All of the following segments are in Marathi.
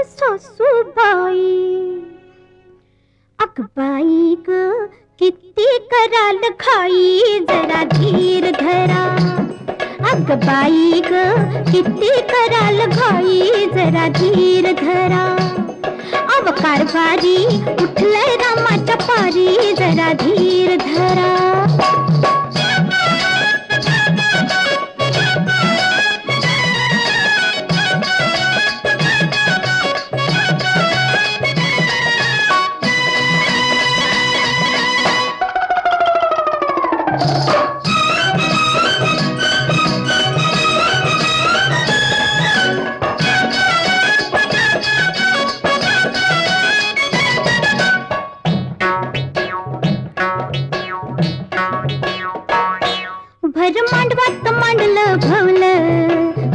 सासूबाई. अग बाई ग किती कराल घाई जरा धीर धरा. अग बाई ग किती कराल घाई जरा धीर धरा. अव कारभारी उठलंय रामाच्या पारी जरा धीर धरा. भर मांडवात मांडलं भवलं.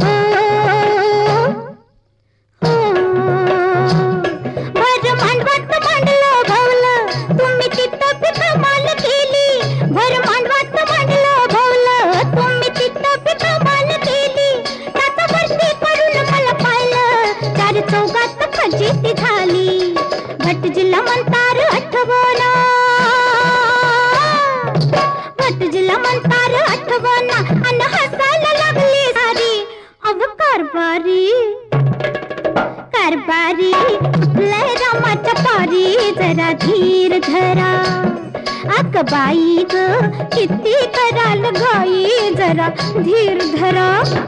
भर मांडवात मांडलं भवलं. तुम्ही तिथं बी कमाल केली. भर मांडवात मांडलं भवलं. तुम्ही तिथं बी कमाल केली. त्याचा भरती करून मला पाहिलं. चार चौघात फजिती झाली. भटजीला म्हणतार आठवणा. भटजीला म्हणतार आठवणा अन हसायला लागली सारी. अव कारभारी कारभारी उठलंय रामाच्या पारी जरा धीर धरा. अग बाई ग किती कराल घाई जरा धीर धरा.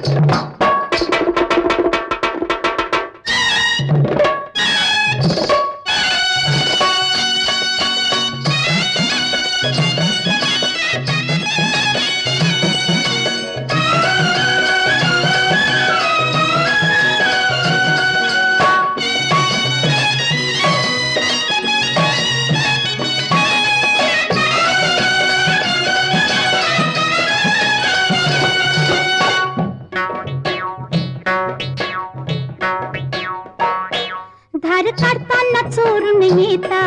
धार काढताना चोरून येता.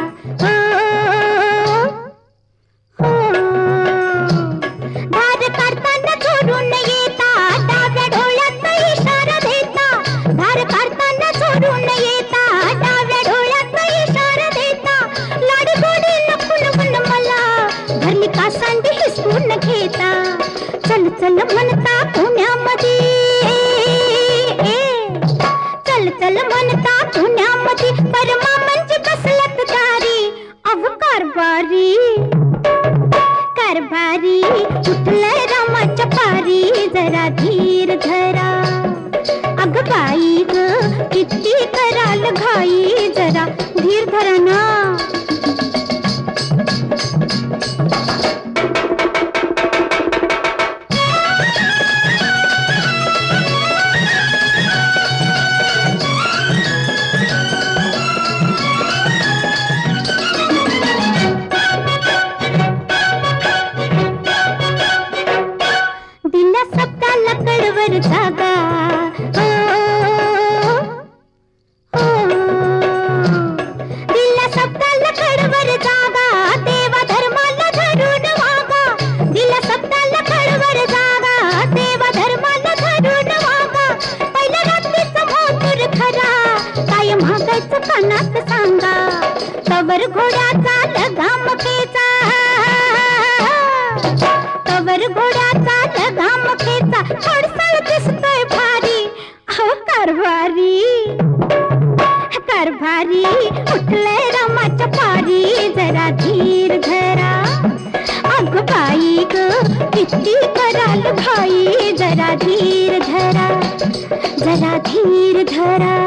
धार काढताना चोरून येता. डाव्या डोळ्यात इशारा देता. धार काढताना चोरून येता. डाव्या डोळ्यात इशारा देता. लाडी गोडी लपून मला धरली कासांडी हिसकून घेता. चल चल म्हणता पुण्यामध्ये. चल चल म्हणता पुण्यामध्ये परमा म्हणजे कसलत दारी. अव कारभारी कारभारी उठलंय रामाच्या पारी जरा धीर धरा. अग बाई ग किती कराल घाई जरा धीर धरा ना. कडवर जागा. दिल्या शब्दाला कडवर जागा. देवा धर्माला धरून वागा. दिल्या शब्दाला कडवर जागा. देवा धर्माला धरून वागा. पहिल्या रात्रीचा मोतूर खरा. काय मागायचं कानात सांगा. तवर घोड्याचा लगाम खेचा. तवर घोड्याचा लगाम खेचा. थोडसळ दिसतोय भारी. अहो कारभारी कारभारी उठलंय रामाच्या पारी जरा धीर धरा. अग बाई ग किती कराल घाई जरा धीर धरा. जरा धीर धरा.